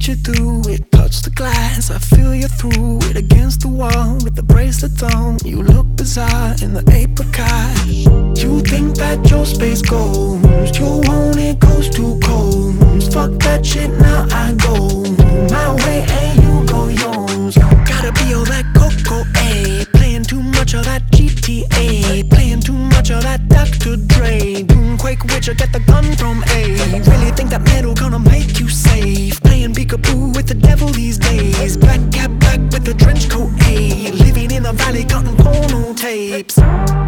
reach you through it, touch the glass, I feel you through it. Against the wall with the bracelet on, you look bizarre in the apricot. You think that your space goes, you want it goes too cold. Fuck that shit, now I go my way and you go yours. Gotta be all that Coco, A, playing too much of that GTA, playing too much of that Dr. Dre. Quake Witcher, get the gun from A. Really think that metal gonna make you safe, playing peekaboo with the devil these days. Black cat black with the trench coat, A, living in the valley cutting porno tapes.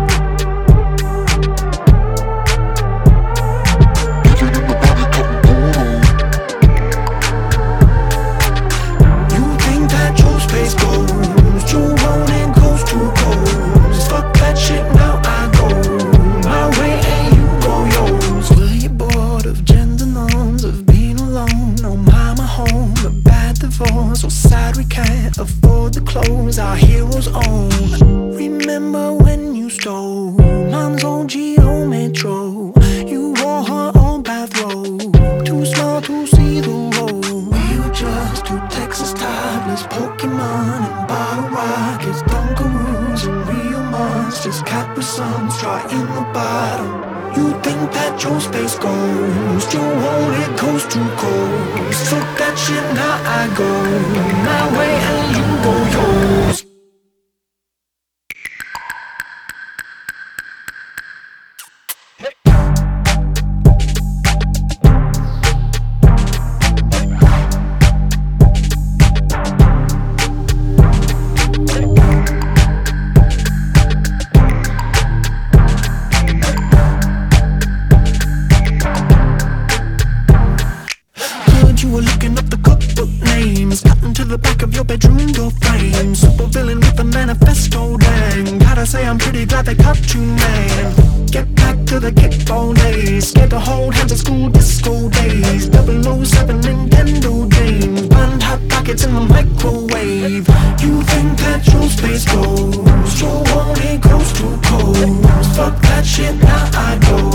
So sad we can't afford the clothes our heroes own. Remember when you stole Mom's old Geo Metro? You wore her old bathrobe, too small to see the road. We were just two Texas toddlers, Pokemon and bottle rockets, Dunkaroos and real monsters, cat with some straw in the bottom. You think that your space goes, you want it goes too cold. Fuck that shit, now I go my way and you go yours. You were looking up the cookbook names, cutting to the back of your bedroom door frame. Super villain with a manifesto, dang. Gotta say I'm pretty glad they cut you, man. Get back to the kickball days, scared to hold hands at school disco days. 007 Nintendo games, burned hot pockets in the microwave. You think that your space goes, your want it goes too cold. Fuck that shit, now I go